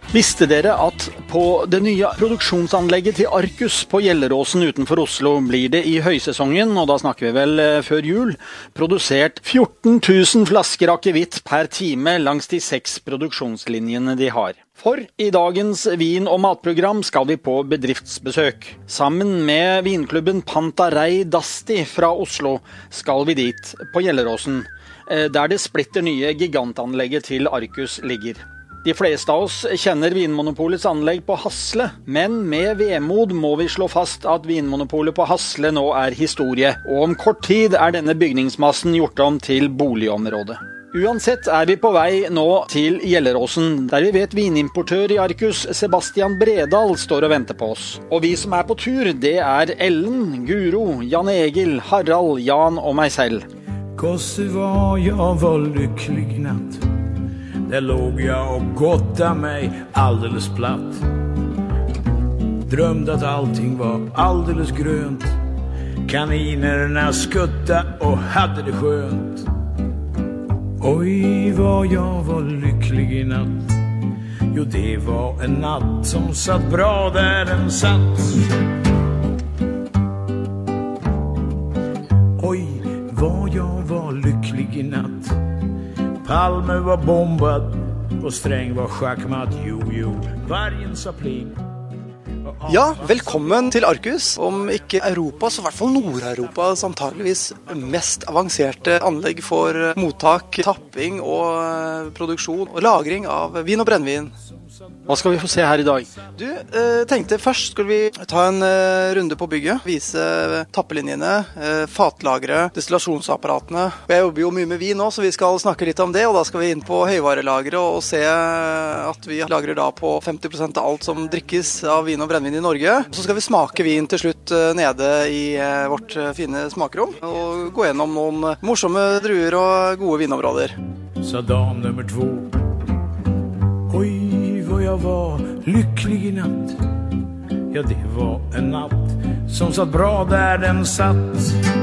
Visste dere at på det nye produksjonsanlegget til Arcus på Gjelleråsen utenfor Oslo blir det i høysesongen, og da snakker vi vel før jul, produsert 14 000 flasker akevitt per time langs de 6 produksjonslinjene de har. For i dagens vin- og matprogram skal vi på bedriftsbesøk. Sammen med vinklubben Pantarei Dasti fra Oslo skal vi dit på Gjelleråsen, der det splitter nye gigantanlegget til Arcus ligger. De fleste av oss kjenner Vinmonopolets anlegg på Hasle, men med vemod må vi slå fast at Vinmonopolet på Hasle nå er historie, og om kort tid er denne bygningsmassen gjort om til boligområde. Uansett er vi på vei nå til Gjelleråsen, der vi vet vinimportør i Arcus, Sebastian Bredal, står og venter på oss. Og vi som er på tur, det er Ellen, Guro, Jan Egil, Harald, Jan og meg selv. Gosse var lycklig natt. Där låg jag och gottade mig alldeles platt. Drömde att allting var alldeles grönt. Kaninerna skutta och hade det skönt. Oj, vad jag var lycklig i natt. Jo, det var en natt som satt bra där den satt. Oj, vad jag var lycklig i natt. Palme var bombad og Sträng var sjakkmatt. Jo, vargen sa pling. Ja, velkommen til Arcus. Om ikke Europas, så i hvert fall Nord-Europas antageligvis mest avanserte anlegg for mottak, tapping og produksjon og lagring av vin og brennvin. Hva skal vi få se her i dag? Du, tenkte først skulle vi ta en runde på bygget, vise tappelinjene, fatlagre, destillasjonsapparatene. Jeg jobber jo mye med vin nå, så vi skal snakke litt om det, og da skal vi inn på høyvarelagre og se at vi lagrer da på 50% av alt som drikkes av vin og brennvin i Norge. Så skal vi smake vin til slutt nede i vårt fine smakrom, og gå gjennom noen morsomme druer og gode vinområder. Sa dam nummer 2. Oj, vad jag var lycklig i natt. Ja, det var en natt som satt bra där den satt.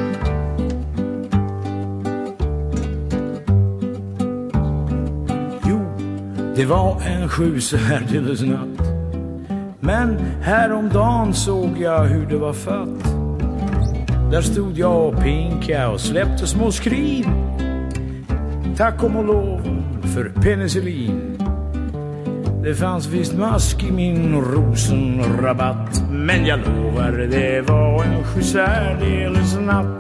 Jo, det var en 7 särdeles natt. Men häromdagen såg jag hur det var fatt. Där stod jag och pinka och släppte små skrin. Tack om och lov för penicillin. Det fanns visst mask i min rosenrabatt. Men jag lovar, det var en 7 särdeles natt.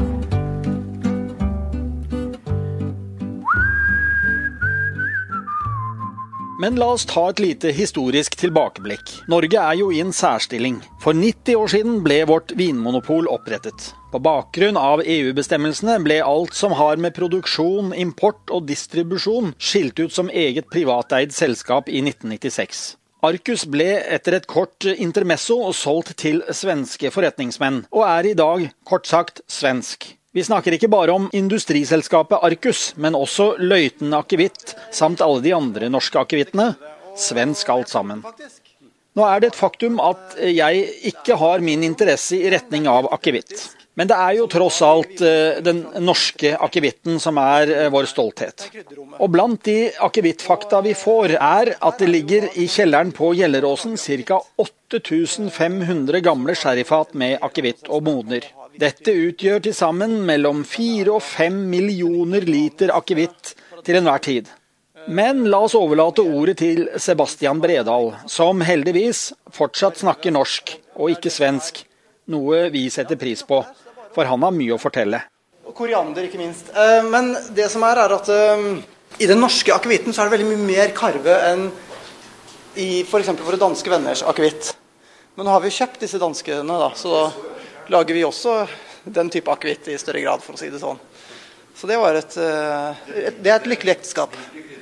Men la oss ta et lite historisk tilbakeblikk. Norge er jo i en særstilling. For 90 år siden ble vårt vinmonopol opprettet. På bakgrunn av EU-bestemmelsene ble alt som har med produksjon, import og distribusjon skilt ut som eget privateid selskap i 1996. Arcus ble etter et kort intermesso solgt til svenske forretningsmenn, og er i dag, kort sagt, svensk. Vi snakker ikke bare om industriselskapet Arcus, men også Løiten Akevitt, samt alle de andre norske akevittene. Svensk alt sammen. Nå er det et faktum at jeg ikke har min interesse i retning av akevitt. Men det er jo tross alt den norske akevitten som er vår stolthet. Og blant de akevittfakta vi får er at det ligger i kjelleren på Gjelleråsen ca. 8500 gamle sherryfat med akevitt og modner. Dette utgjør til sammen mellom 4 og 5 millioner liter akevitt til enhver tid. Men la oss overlate ordet til Sebastian Bredal, som heldigvis fortsatt snakker norsk og ikke svensk, noe vi setter pris på, for han har mye å fortelle. Og koriander ikke minst. Men det som er at i den norske akevitten så er det veldig mye mer karve enn i for eksempel våre danske venners akevitt. Men nå har vi kjøpt disse danskene da, så da lager vi også den type akevitt i større grad, for å si det sånn. Så det var det er et lykkelig ekteskap.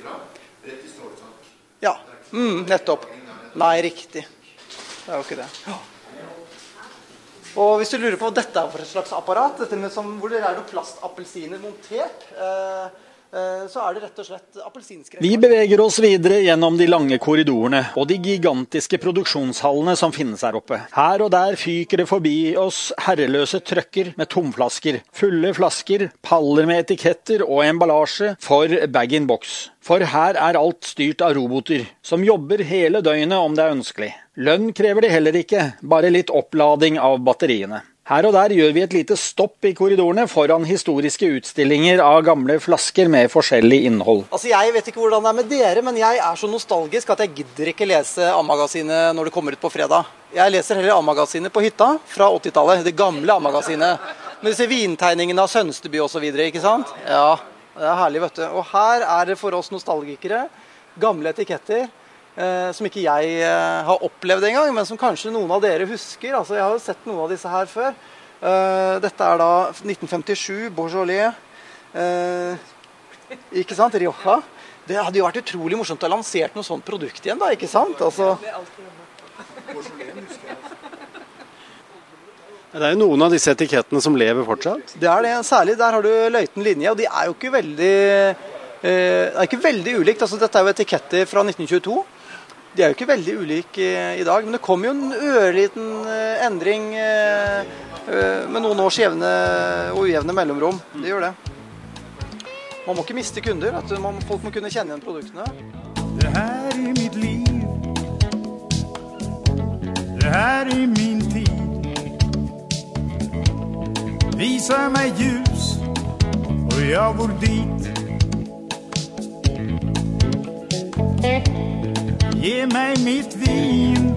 Ja, nettopp. Nei, riktig. Det er jo ikke det. Og hvis du lurer på hva dette er for et slags apparat, dette med hvor det er noen plastappelsiner montert, så det rett og slett appelsinskrek. Vi beveger oss videre gjennom de lange korridorene og de gigantiske produksjonshallene som finnes her oppe. Her og der fyker det forbi oss herreløse trøkker med tomflasker, fulle flasker, paller med etiketter og emballasje for bag-in-box. For her alt styrt av roboter, som jobber hele døgnet om det ønskelig. Lønn krever de heller ikke, bare litt opplading av batteriene. Her og der gjør vi et lite stopp i korridorene foran historiske utstillinger av gamle flasker med forskjellig innhold. Altså jeg vet ikke hvordan det med dere, men jeg så nostalgisk at jeg gidder ikke lese A-magasinet når det kommer ut på fredag. Jeg leser heller A-magasinet på hytta fra 80-tallet, det gamle A-magasinet. Med disse vintegningene av Sønsteby og så videre, ikke sant? Ja, det herlig, vet du. Og her det for oss nostalgikere gamle etiketter. Som ikke jeg har opplevd en gang, men som kanskje noen av dere husker. Altså, jeg har jo sett noen av disse her før. Dette da 1957, Beaujolais. Ikke sant? Rioja. Det hadde jo vært utrolig morsomt å ha lansert noe sånt produkt igjen, da, ikke sant? Altså... Det jo noen av disse etikettene som lever fortsatt? Det det. Særlig der har du løyten linje, og de jo ikke veldig... Det ikke veldig ulikt. Altså, dette jo etiketter fra 1922. De jo ikke veldig ulike i dag, men det kom jo en ørliten endring med noen års jevne og ujevne mellomrom. Det gjør det. Man må ikke miste kunder, vet du. Folk må kunne kjenne igjen produktene. Det her mitt liv. Det her min tid. Visa meg ljus, og jeg går dit. Ge mig mitt vin,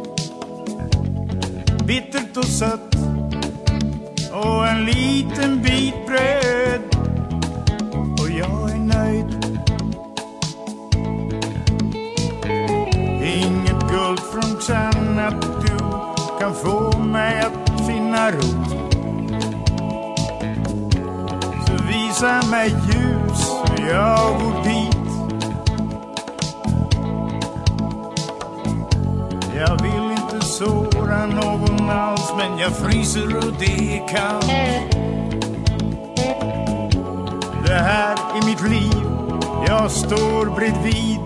bittert och sött, och en liten bit bröd, och jag nöjd. Inget guld från kärn att du kan få mig att finna ro. Så visa mig ljus, och jag går dit. Jag vill inte såra någon alls, men jag fryser och det kallt. Det här mitt liv, jag står bredvid.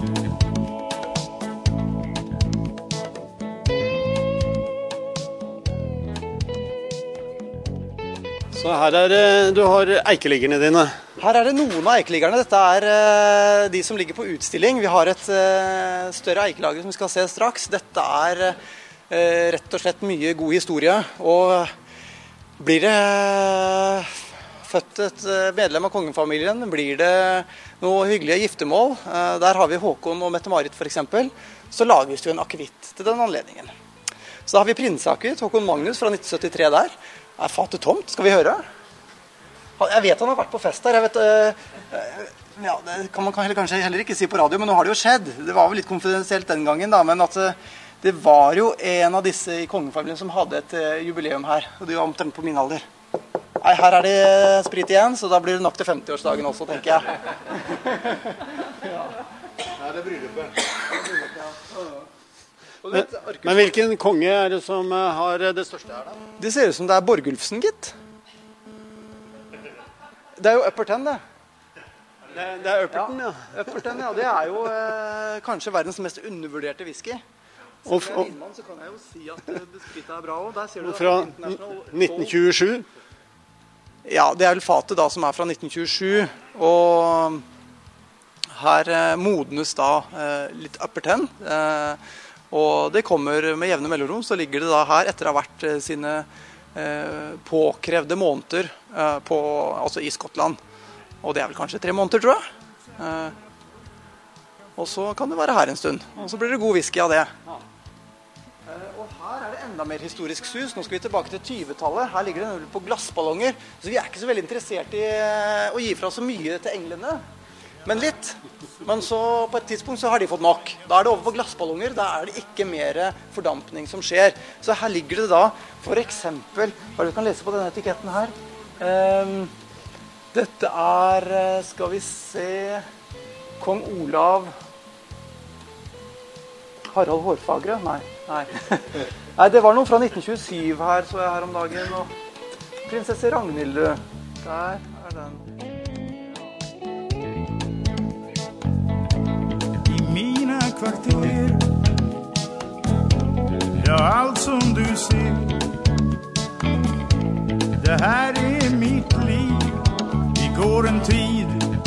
Så her du har eikeliggerne dine. Her det noen av eikeliggerne. Dette de som ligger på utstilling. Vi har et større eikelager som vi skal se straks. Dette rett og slett mye god historie. Og blir det født et medlem av kongefamilien, blir det noe hyggelige giftemål. Der har vi Håkon og Mette-Marit for eksempel. Så lages jo en akevitt til den anledningen. Så da har vi prinseakevitt, Håkon Magnus fra 1973 der. Fatet tomt, skal vi høre? Jeg vet han har vært på fest der. Jeg vet, ja, det kan man kanskje heller ikke si på radio, men nå har det jo skjedd. Det var vel litt konfidensielt den gangen, da, men at det var jo en av disse i kongefamilien som hadde et jubileum her. Og det var omtrent på min alder. Nei, her det sprit igjen, så da blir det nok til 50-årsdagen også, tenker jeg. Ja. Her det bryllupet. Men hvilken konge det som har det største her da? Det ser ut som det Borgulfsen, gitt. Det jo Upper Ten, det. Det Upperton, ja. Upper Ten, ja. Det jo kanskje verdens mest undervurderte whisky. Som innmann så kan jeg jo si at sprittet bra også. Der ser du fra 1927? Ja, det vel fatet da som fra 1927. Og her modnes da litt Upper Ten. Og det kommer med jevne mellomrom, så ligger det da her etter å ha vært sine påkrevde måneder altså i Skottland. Og det vel kanskje 3 måneder, tror jeg. Og så kan det være her en stund. Og så blir det god whisky av det. Og her det enda mer historisk sus. Nå skal vi tilbake til 20-tallet. Her ligger det på glassballonger. Så vi ikke så veldig interessert i å gi fra så mye til englene. Men litt. Men så på et tidspunkt så har de fått nok. Da det over på glassballonger, da det ikke mer fordampning som skjer. Så her ligger det da, for eksempel, hva du kan lese på denne etiketten her. Dette skal vi se, Kong Olav, Harald Hårfagre? Nei. Nei, det var noe fra 1927 her, så jeg her om dagen. Og prinsesse Ragnhilde, der den. kvarter. Ja, allt som du ser. Det här är mitt liv. Vi går en tid.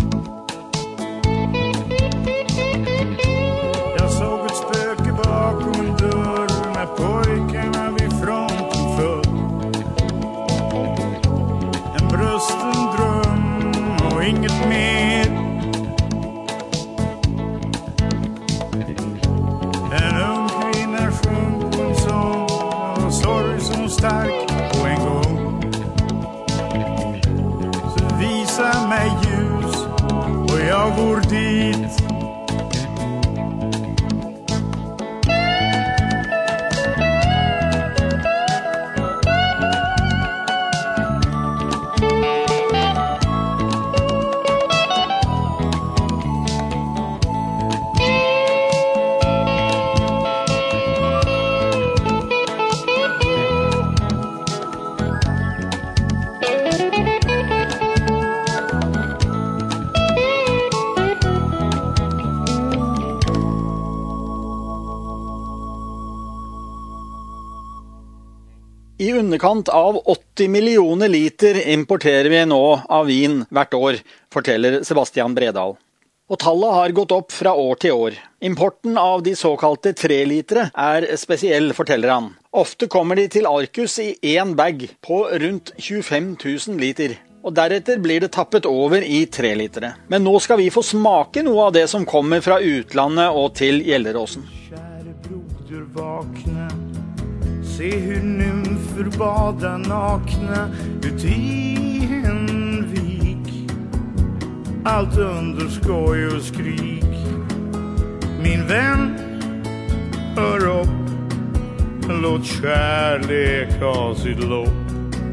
Jag såg ett spöke bakom en dörr när pojkarna vid fronten föll. En brösten dröm och inget mer. En ung kvinna sjöng på en sång och sorg som stark på en gång. Så visa mig ljus och jag går dit. I underkant av 80 millioner liter importerer vi nå av vin hvert år, forteller Sebastian Bredal. Og tallet har gått opp fra år til år. Importen av de såkalte 3-litere er spesiell, forteller han. Ofte kommer de til Arcus i en bag på rundt 25 000 liter. Og deretter blir det tappet over i 3-litere. Men nå skal vi få smake noe av det som kommer fra utlandet og til Gjelleråsen. Kjære broder, vakne. Se hur nymfer badar nakna ut i en vik. Allt under skoj och skrik. Min vän, hör upp. Låt kärlek ha sitt lopp.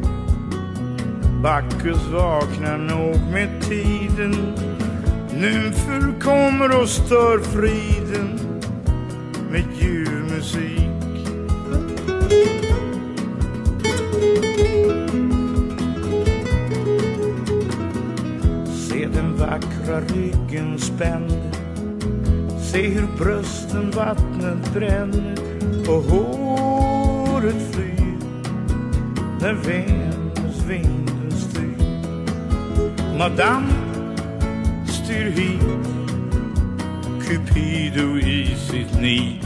Bacchus vaknar nog med tiden. Nymfer kommer och stör friden med ljuv musik. Se den vackra ryggen spänd. Se hur brösten vattnet bränner och håret flyr när Venusvinden styr. Madame styr hit Cupido i sitt nit.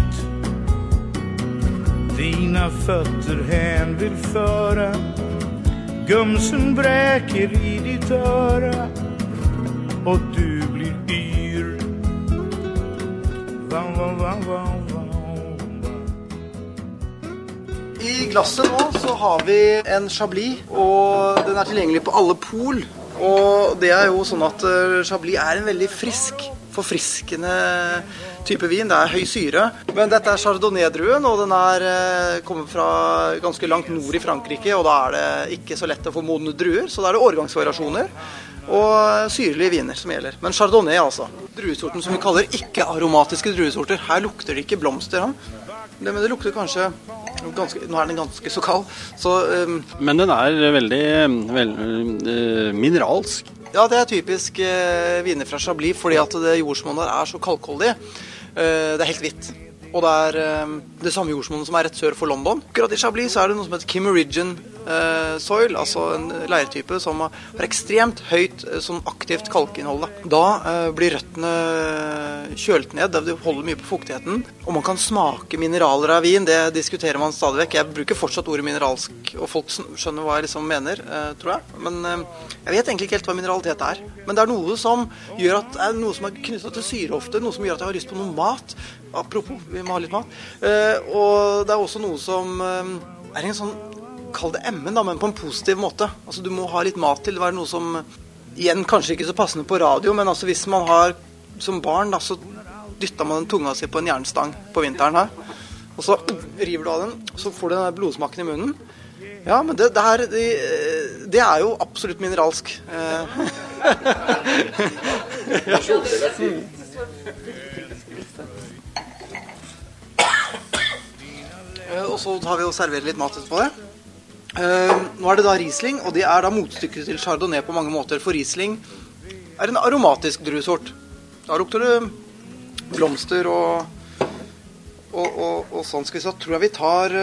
Dina fötter hän vill föra. Gumsen bräker i ditt öra och du blir yr. Vam, vam, vam, vam, vam. I glasset nå så har vi en Chablis, og den er tilgjengelig på alle pol. Og det er jo sånn at Chablis er en veldig frisk, forfriskende type vin. Det er høy syre. Men dette er Chardonnay-druen, og den kommer fra ganske langt nord i Frankrike, og da er det ikke så lett å få modne druer, så da er det årgangsvariasjoner og syrlige viner som gjelder. Men Chardonnay altså. Druesorten som vi kaller ikke-aromatiske druesorter. Her lukter det ikke blomster. Men det lukter kanskje nå er den ganske så kald. Så, men den er veldig mineralsk. Ja, det er typisk viner fra Chablis, fordi at det jordsmonnet er så kalkholdig. Det er helt hvitt. Og det er det samme jordsmonnet som er rett sør for London. Akkurat i Chablis så er det noe som heter Kimmeridgian soil, altså en leirtype som har ekstremt høyt sånn aktivt kalkinnhold. Da blir røttene kjølt ned, det holder mye på fuktigheten, og man kan smake mineraler av vin. Det diskuterer man stadig vekk. Jeg bruker fortsatt ordet mineralsk, og folk skjønner hva jeg liksom mener, tror jeg. Men jeg vet egentlig ikke helt hva mineralitet er. Men det er noe som gjør at det er noe som er knyttet til syre ofte, noe som gjør at jeg har lyst på noe mat. Apropos, vi må ha litt mat. Og det er også noe som er en sånn, kall det emmen da, men på en positiv måte. Altså du må ha litt mat til. Det var noe som, igjen kanskje ikke så passende på radio, men altså hvis man har som barn da, så dytter man den tunga si på en jernstang på vinteren her. Og så river du av den, så får du den blodsmaken i munnen. Ja, men det er jo absolutt mineralsk. Og så har vi jo serveret litt mat etterpå det. Nå er det da Riesling, og det er da motstykket til Chardonnay på mange måter. For Riesling er en aromatisk druesort. Da lukter det blomster og og sånn skal vi så tror jeg vi tar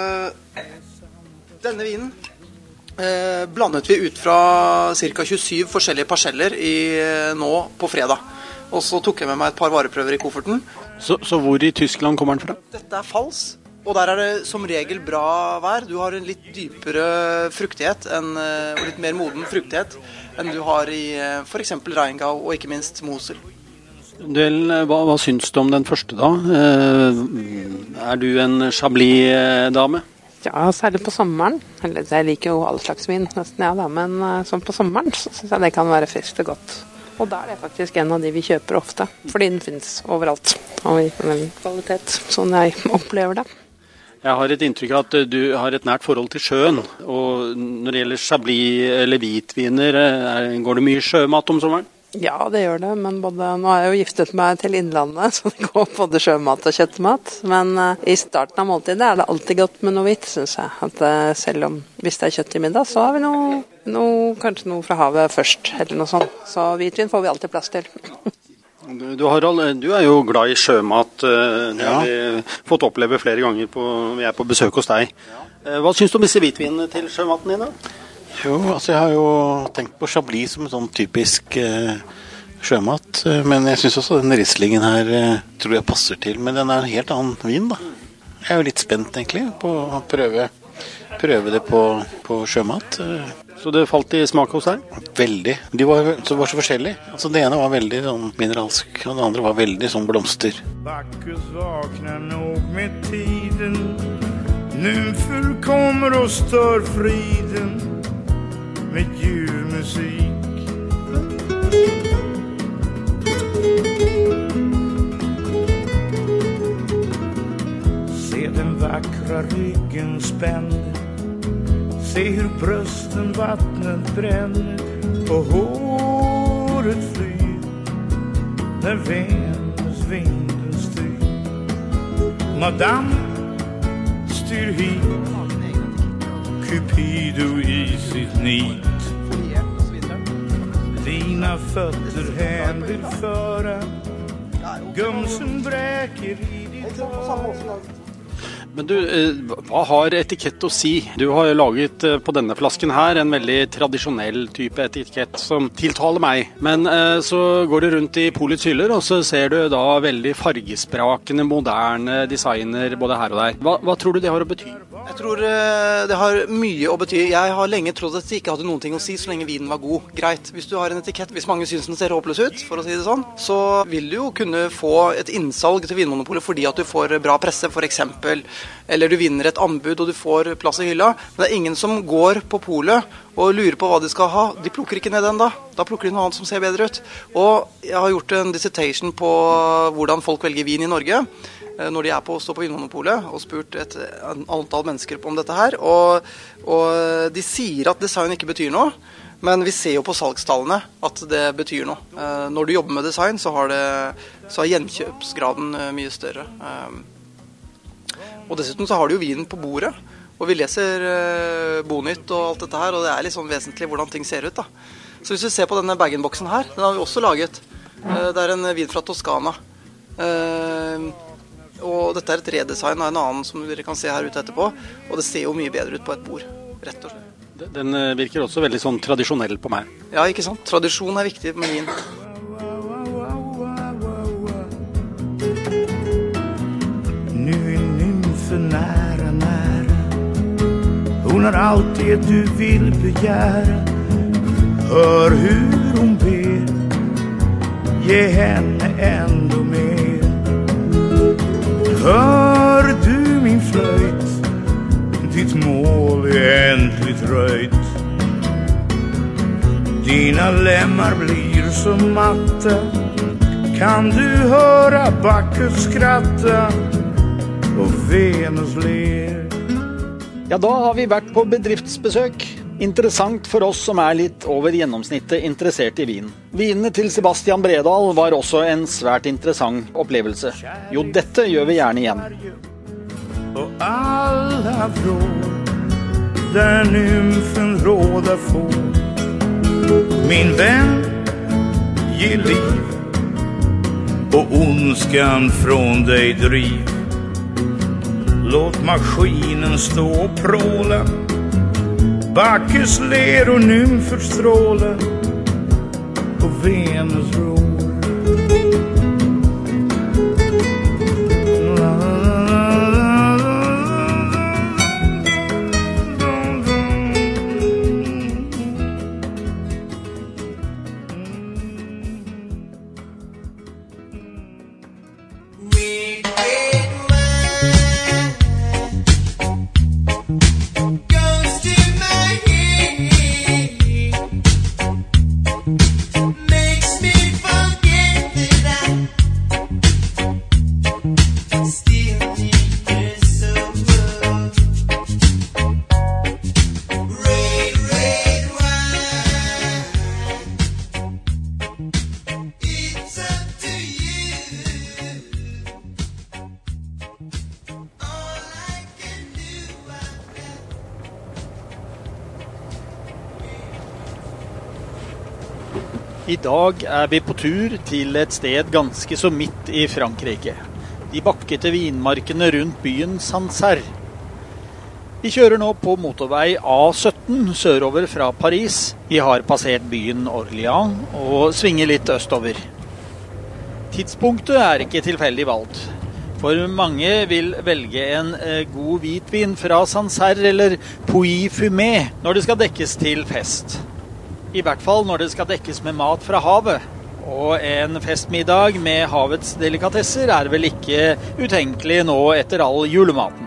denne vinen. Blandet vi ut fra ca. 27 forskjellige parseller nå på fredag. Og så tok jeg med meg et par vareprøver i kofferten. Så hvor i Tyskland kommer den fra? Dette Fals, og der det som regel bra vær. Du har en litt dypere fruktighet, og litt mer moden fruktighet enn du har i for eksempel Rheingau og ikke minst Mosel. Hva syns du om den første da? Du en Chablis-dame? Ja, særlig på sommeren. Jeg liker jo all slags vin, nesten da, men som på sommeren så synes jeg det kan være friskt og godt. Og da det faktisk en av de vi kjøper ofte, fordi den finnes overalt, og i en kvalitet, sånn jeg opplever det. Jeg har et inntrykk av at du har et nært forhold til sjøen, og når det gjelder Chablis eller hvitviner, går det mye sjømat om sommeren? Ja, det gjør det, men nå har jeg jo giftet meg til innlandet, så det går både sjømat og kjøttmat. Men i starten av måltidet det alltid godt med noe hvitt, synes jeg. At selv om hvis det kjøtt i middag, så har vi kanskje noe fra havet først, eller noe sånt. Så hvitvin får vi alltid plass til. Du jo glad i sjømat. Det har vi fått oppleve flere ganger vi på besøk hos deg. Hva synes du om disse hvitvinene til sjømaten din da? Jo, altså jeg har jo tenkt på Chablis som en sånn typisk sjømat, men jeg synes også den Rieslingen her tror jeg passer til, men den en helt annen vin da. Jeg jo litt spent egentlig på å prøve det på sjømat. Så det falt i smak hos deg? Veldig. De var så forskjellige. Altså det ene var veldig sånn mineralsk, og det andre var veldig sånn blomster. Bacchus vaknar nog med tiden, nymfer kommer och stör friden med ljuv musik. Se den vackra ryggen spänner, se hur brösten vattnet bränner och håret flyr när vinden styr. Madame styr hit Cupido i sitt nit. Dina fötter hän vill föra, gumsen bräker i ditt hår. Men du, hva har etikett å si? Du har jo laget på denne flasken her en veldig tradisjonell type etikett som tiltaler meg. Men så går du rundt i polets hyller, og så ser du da veldig fargesprakende, moderne designer både her og der. Hva tror du det har å bety? Jeg tror det har mye å bety. Jeg har lenge trodd at det ikke hadde noen ting å si så lenge vinen var god. Greit, hvis du har en etikett, hvis mange synes den ser håpløs ut, for å si det sånn, så vil du jo kunne få et innsalg til Vinmonopolet fordi at du får bra presse, for eksempel. Eller du vinner et anbud og du får plass i hylla. Men det er ingen som går på polet og lurer på hva de skal ha. De plukker ikke ned den da. Da plukker de noe annet som ser bedre ut. Og jeg har gjort en dissertation på hvordan folk velger vin i Norge når de stå på Vinmonopolet, og spurt et antall mennesker om dette her. Og de sier at design ikke betyr noe, men vi ser jo på salgstallene at det betyr noe. Når du jobber med design, så er gjenkjøpsgraden mye større. Og dessuten så har du jo vinen på bordet, og vi leser Bonytt og alt dette her, og det er litt sånn vesentlig hvordan ting ser ut da. Så hvis vi ser på denne bag-in-boksen her, den har vi også laget. Det er en vin fra Toskana. Og dette er et redesign av en annen som dere kan se her ute etterpå, og det ser jo mye bedre ut på et bord, rett og slett. Den virker også veldig sånn tradisjonell på meg. Ja, ikke sant? Tradisjon er viktig med vin. Nära, hon har allt det du vill begära. Hör hur hon ber, ge henne ändå mer. Hör du min flöjt, ditt mål är äntligt röjt. Dina lemmar blir så matta, kan du höra Bacchus skratta og Venus ler. Ja, da har vi vært på bedriftsbesøk. Interessant for oss som litt over gjennomsnittet interessert i vin. Vinene til Sebastian Bredal var også en svært interessant opplevelse. Jo, dette gjør vi gjerne igjen. Og alla vrår, der nymfen råda får. Min vän, ge liv, og ondskan från dig driv. Låt maskinen stå och pråla. Backes ler och nymfer strålar på Venus rår. I dag er vi på tur til et sted ganske så midt i Frankrike. De bakkete vinmarkene rundt byen Sancerre. Vi kjører nå på motorvei A17 sørover fra Paris. Vi har passert byen Orléans og svinger litt østover. Tidspunktet er ikke tilfeldig valgt. For mange vil velge en god hvitvin fra Sancerre eller Puy Fumé når det skal dekkes til fest. I hvert fall når det skal dekkes med mat fra havet. Og en festmiddag med havets delikatesser er vel ikke utenkelig nå etter all julematen.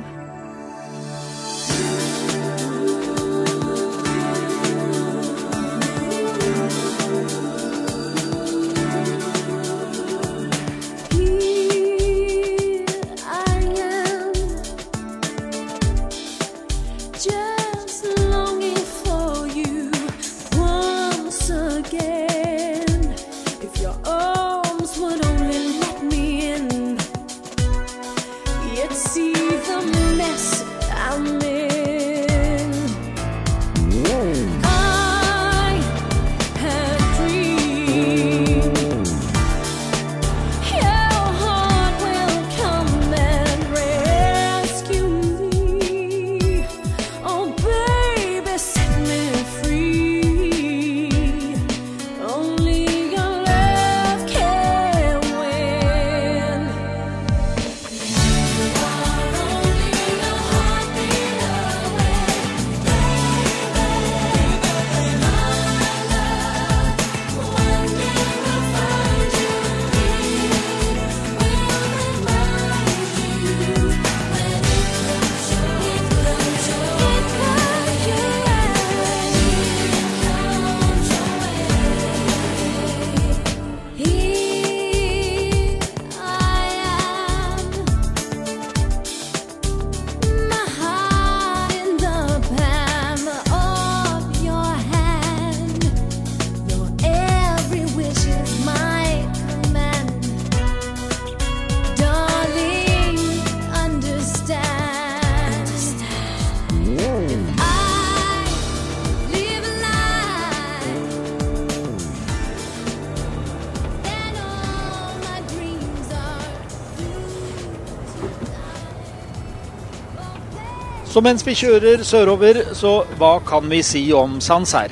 Så mens vi kjører sørover, så hva kan vi si om Sancerre?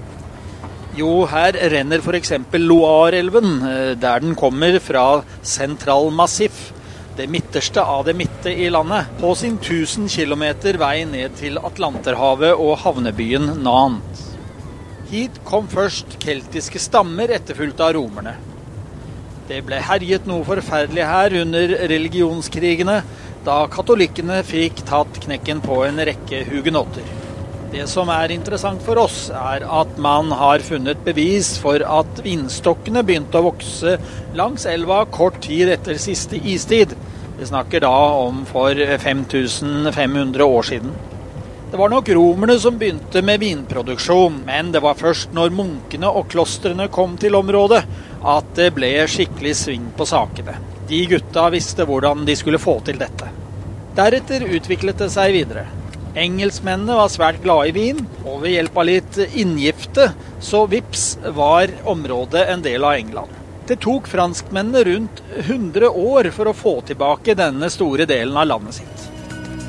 Jo, her renner for eksempel Loire-elven, der den kommer fra Central Massif, det midterste av det midte i landet, på sin 1000 kilometer vei ned til Atlanterhavet og havnebyen Nantes. Hit kom først keltiske stammer etterfulgt av romerne. Det ble herjet noe forferdelig her under religionskrigene, da katolikkene fikk tatt knekken på en rekke hugenotter. Det som er interessant for oss er at man har funnet bevis for at vinstokkene begynte å vokse langs elva kort tid etter siste istid. Vi snakker da om for 5500 år siden. Det var nok romerne som begynte med vinproduksjon, men det var først når munkene og klostrene kom til området at det ble skikkelig sving på sakene. De gutta visste hvordan de skulle få til dette. Deretter utviklet det seg videre. Engelskmennene var svært glade i vin, og ved hjelp av litt inngifte, så vips var området en del av England. Det tok franskmennene rundt 100 år for å få tilbake denne store delen av landet sitt.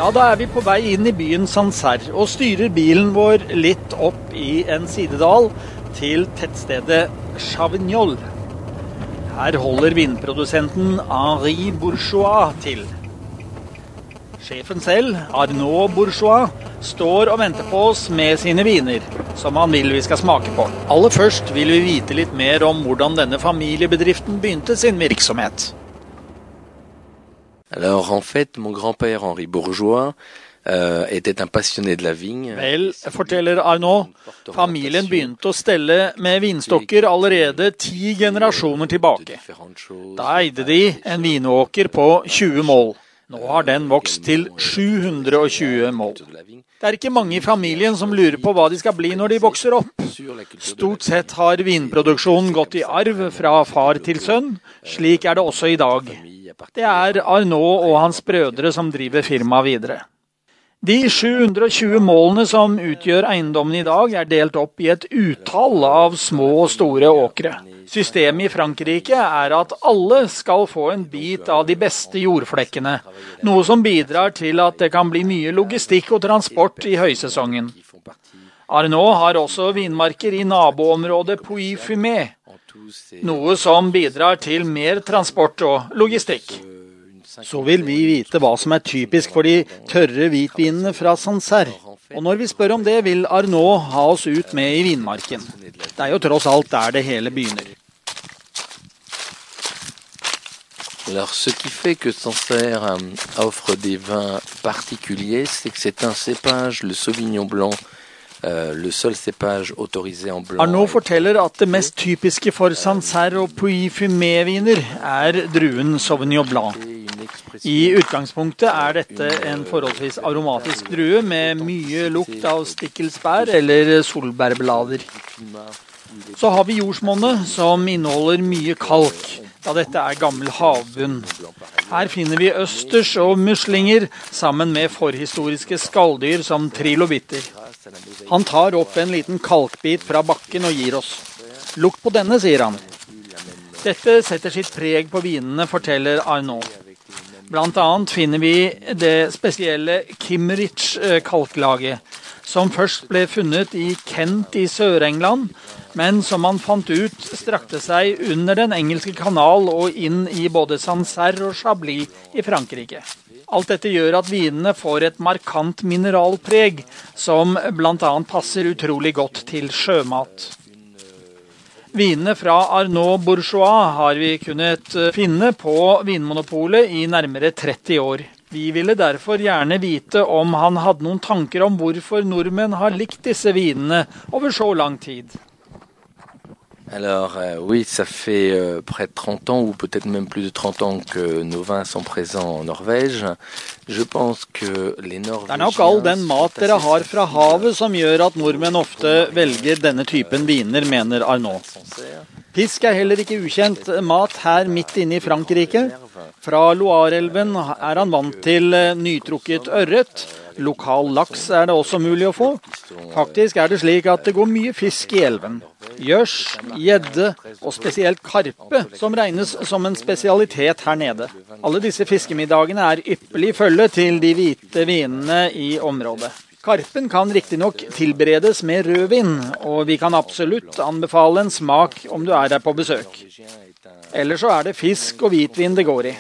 Ja, da vi på vei inn i byen Sancerre og styrer bilen vår litt opp i en sidedal til tettstedet Chavignol. Her holder vinprodusenten Henri Bourgeois til. Sjefen selv, Arnaud Bourgeois, står og venter på oss med sine viner, som han vil vi skal smake på. Aller først vil vi vite litt mer om hvordan denne familiebedriften begynte sin virksomhet. Alors en fait, mon grand-père Henri Bourgeois était un passionné de la vigne. Vel, forteller Arnaud, familien begynte å stelle med vinstokker allerede 10 generasjoner tilbake. Da eide de en vinåker på 20 mål. Nå har den vokst til 720 mål. Det er ikke mange i familien som lurer på hva de skal bli når de vokser opp. Stort sett har vinproduksjonen gått i arv fra far til sønn, slik er det også i dag. Det er Arnaud og hans brødre som driver firmaet videre. De 720 målene som utgjør eiendommen i dag er delt opp i et utall av små og store åkre. Systemet i Frankrike er at alle skal få en bit av de beste jordflekkene, noe som bidrar til at det kan bli mye logistikk og transport i høysesongen. Arnaud har også vinmarker i naboområdet Puy-Fumé, noe som bidrar til mer transport og logistikk. Så vil vi vite hva som er typisk for de tørre hvitvinene fra Sancerre. Og når vi spør om det, vil Arnaud ha oss ut med i vinmarken. Det er jo tross alt der det hele begynner. Alors, ce qui fait que Sancerre offre des vins particuliers, c'est que c'est un cépage, le Sauvignon blanc, le seul cépage autorisé en blanc. Arnaud forteller at det mest typiske for Sancerre og Puy-Fumé-viner er druen Sauvignon blanc. I utgangspunktet er dette en forholdsvis aromatisk drue med mye lukt av stikkelsbær eller solbærblader. Så har vi jordsmonnet som inneholder mye kalk, da dette er gammel havbunn. Her finner vi østers og muslinger sammen med forhistoriske skalldyr som trilobitter. Han tar opp en liten kalkbit fra bakken og gir oss. Lukt på denne, sier han. Dette setter sitt preg på vinene, forteller Arnaud. Blant annet finner vi det spesielle Kimmeridge-kalklaget, som først ble funnet i Kent i Sør-England, men som man fant ut strakte seg under den engelske kanal og inn i både Sancerre og Chablis i Frankrike. Alt dette gjør at vinene får et markant mineralpreg, som blant annet passer utrolig godt til sjømat. Vinene fra Arnaud Bourgeois har vi kunnet finne på Vinmonopolet i nærmere 30 år. Vi ville derfor gjerne vite om han hadde noen tanker om hvorfor nordmenn har likt disse vinene over så lang tid. Alors oui, ça fait près de 30 ans ou peut-être même plus de 30 ans que nos vins sont présents en Norvège. Je pense que les Norvégiens... Det er nok all den mat dere har fra havet som gjør at nordmenn ofte velger denne typen viner, mener Arnaud. Fisk er heller ikke ukjent mat her midt inne i Frankrike. Fra Loire-elven er han vant til nytrukket ørret. Lokal laks er det også mulig å få. Faktisk er det slik at det går mye fisk i elven. Gjørs, gjedde og spesielt karpe, som regnes som en spesialitet her nede. Alle disse fiskemiddagene er ypperlig følge til de hvite vinene i området. Karpen kan riktignok tilberedes med rødvin, og vi kan absolutt anbefale en smak om du er der på besøk. Ellers så er det fisk og hvitvin det går i.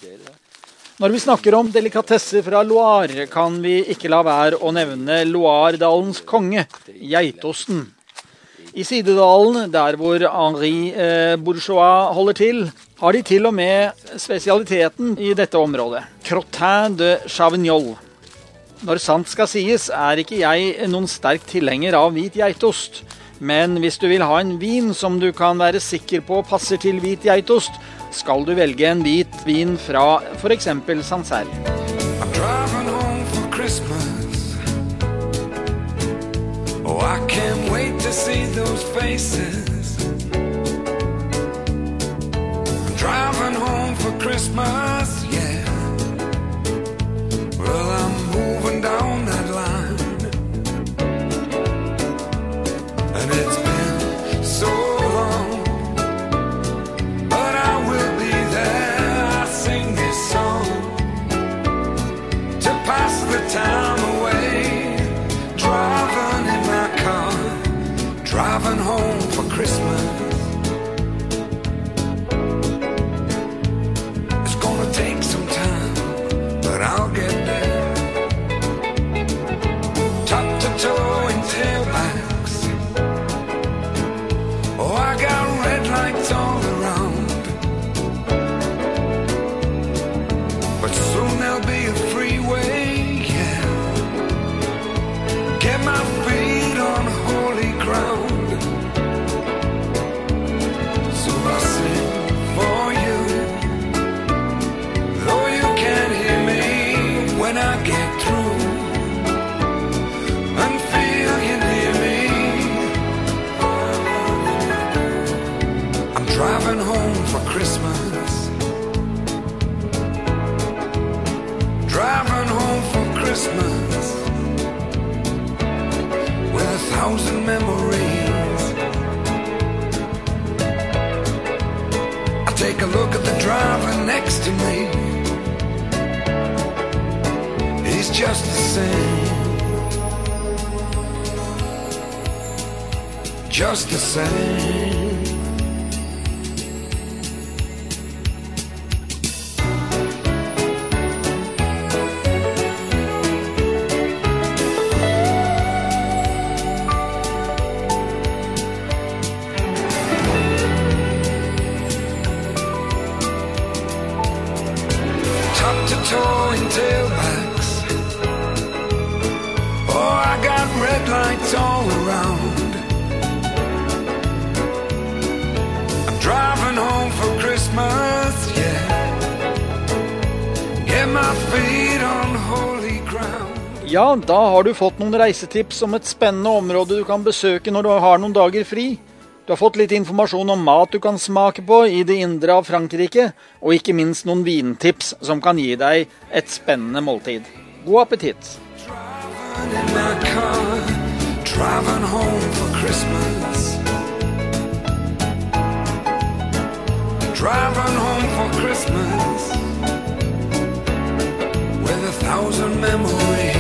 Når vi snakker om delikatesser fra Loire, kan vi ikke la være å nevne Loire-dalens konge, geitosten. I sidedalen, der hvor Henri Bourgeois holder har de og med spesialiteten i dette området, Crottin de Chavignol. Når sant skal sies, er ikke jeg noen sterk tilhenger av hvit geitost, men hvis du vil ha en vin som du kan være sikker på passer til hvit geitost, skal du velge en hvit vin fra for eksempel Sancerre. I'm driving home for Christmas. Oh, I can't wait to see those faces. I'm driving home for Christmas, yeah. Well, I'm moving down that line. And it's been so long. Pass the Driving home for Christmas. It's gonna take some time, but I'll get there. Top to toe in tailbacks. Oh, I got red lights all around. But soon there'll be a freeway, yeah. Get my feet on holy ground. So I sing for you, though you can't hear me when I get through, and feel you near me. I'm driving home for Christmas. Driving home for Christmas with 1,000 memories. I take a look at the driver next to me. He's just the same. Just the same. Towing tailbacks. Oh, I got red lights all around. I'm driving home for Christmas, yeah. Get my feet on holy ground. Ja, da har du fått noen reisetips om et spennende område du kan besøke når du har noen dager fri. Du har fått litt informasjon om mat du kan smake på i det indre av Frankrike, og ikke minst noen vintips som kan gi deg et spennende måltid. God appetitt! Driving home for Christmas. Driving home for Christmas with 1,000 memories.